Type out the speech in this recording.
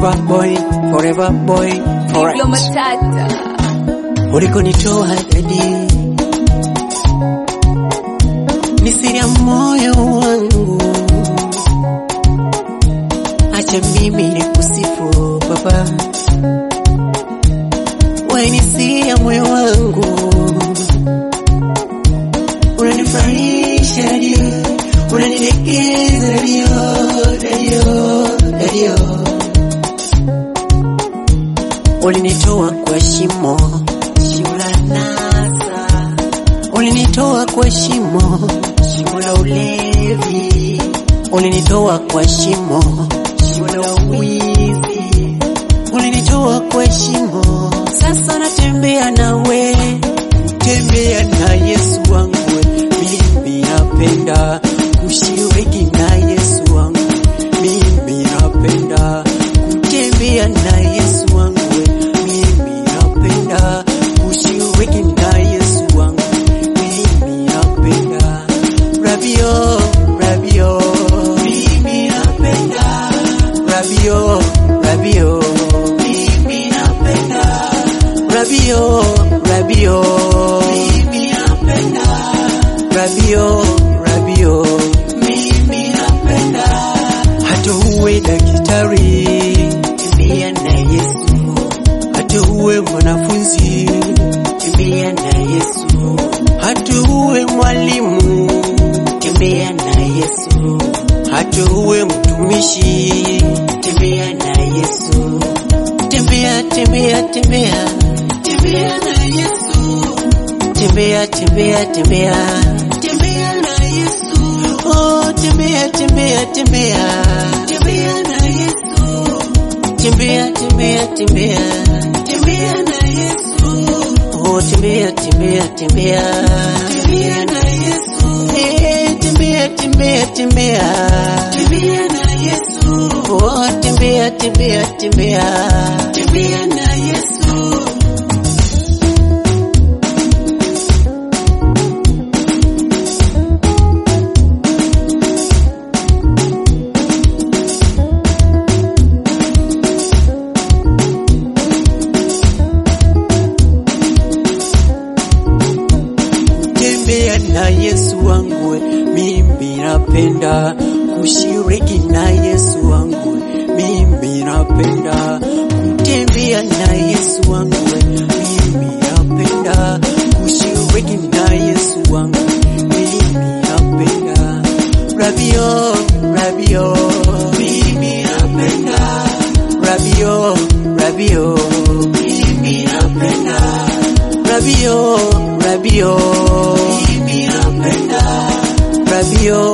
forever boy, alright. Diplo Matata. Ulikonitoa daddy ni siri ya moyo wangu, acha mimi nikusifu baba, wewe ni siri ya moyo wangu, unanifurahisha radio, unanilegeza radio, ulinitoa kwa shimo la nasa, ulinitoa kwa shimo la ulevi, ulinitoa kwa shimo la wizi, ulinitoa kwa shimo. Sasa natembea nawe, tembea na Yesu wangu, mimi napenda kushiriki na Yesu wangu, mimi napenda kutembea na Yesu wangu, mimi napenda kushiriki na Yesu wangu, mimi napenda rabio, mimi napenda rabio, mimi napenda rabio, mimi napenda rabio, mimi napenda. Hata uwe daktari, tembea na Yesu. Hata uwe mwanafunzi, tembea na Yesu. Hata uwe mwalimu, tembea na Yesu. Hata uwe mtumishi, tembea na Yesu. Tembea na Yesu. Tembea na Yesu. Oh, tembea na Yesu. Tembea na Yesu. Oh, tembea na Yesu. Eh, tembea na Yesu. Oh, tembea na Yesu. Tembea na Yesu wangu, mimi napenda kushiriki na Yesu wangu, mimi napenda kutembea na Yesu wangu, mimi napenda kushiriki na Yesu wangu, mimi napenda rabio, mimi napenda rabio, mimi napenda rabio, mimi napenda rabio,